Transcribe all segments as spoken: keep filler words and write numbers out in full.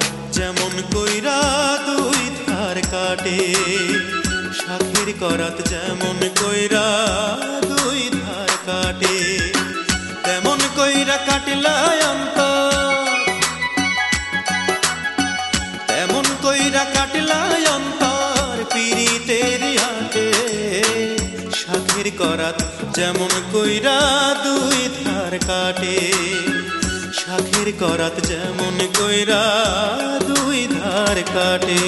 যেমন কইরা দুই ধার কাটে, শাখের করাত যেমন কইরা দুই ধার কাটে, তেমন কইরা কাটিলায় অন্তর, তেমন কইরা কাটিলায় অন্তর পীড়িতের হাটে। শাখের করাত যেমন কইরা দুই ধার কাটে, শাখের করাত যেমন কইরা দুই ধার কাটে।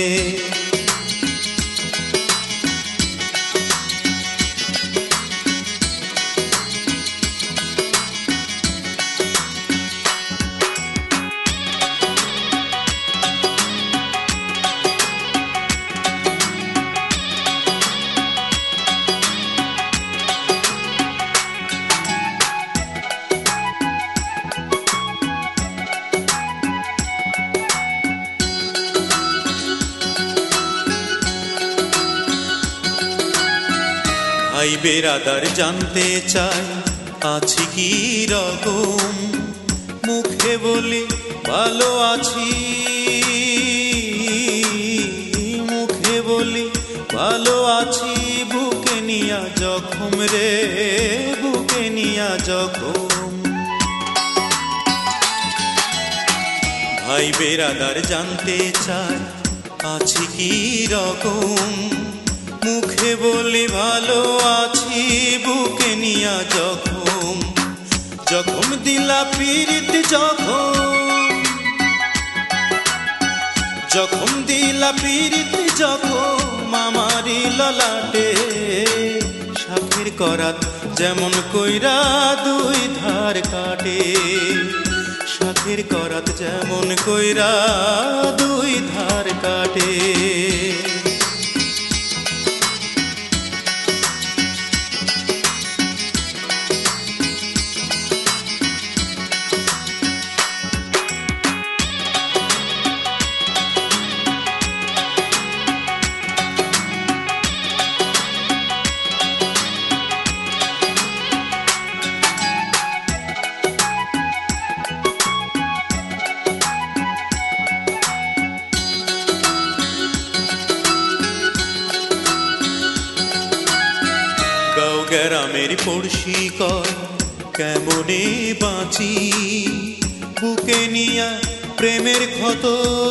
ভাই বেরাদার জানতে চাই আছি কি রকম, মুখে বলি ভালো আছি, মুখে বলি ভালো আছি, বুকে নিয়া জখম রে, বুকে নিয়া জখম। ভাই বেরাদার জানতে চাই আছি কি রকম, মুখে বলি ভালো আছি, বুকে নিয়া জখম। জখম দিলা পীড়িত জখম, জখম দিলা পীড়িত জখম আমারি ললাটে। শাখের করাত যেমন কইরা দুই ধার কাটে, শাখের করাত যেমন কইরা দুই ধার কাটে। গ্রামের পড়শি কয় কেমনে বাঁচি, বুকে নিয়া প্রেমের ক্ষত,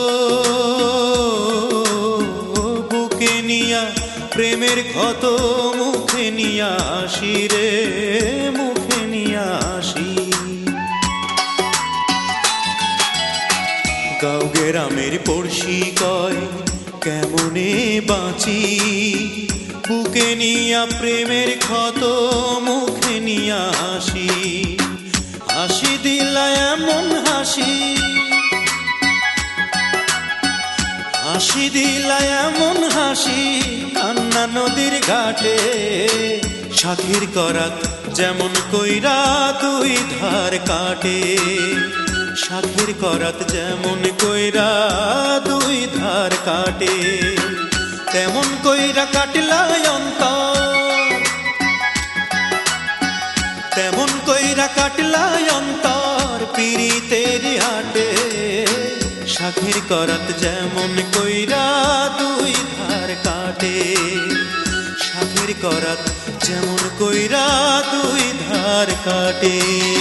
বুকে নিয়া প্রেমের ক্ষত, মুখে নিয়া আসি রে, মুখে নিয়া আসি। গাঁও গ্রামের পড়শি কয় কেমনে বাঁচি, বুকে নিয়া প্রেমের ক্ষত, মুখে নিয়া হাসি। হাসি দিলা এমন হাসি, হাসি দিলা এমন হাসি, কান্না নদীর ঘাটে। শাখের করাত যেমন কইরা দুই ধার কাটে, শাখের করাত যেমন কইরা দুই ধার কাটে, তেমন কইরা কাটিলায় অন্তর, তেমন কইরা কাটিলায় অন্তর পীড়িতের হাটে। শাখের করাত যেমন কইরা দুই ধার কাটে, শাখের করাত যেমন কইরা দুই ধার কাটে।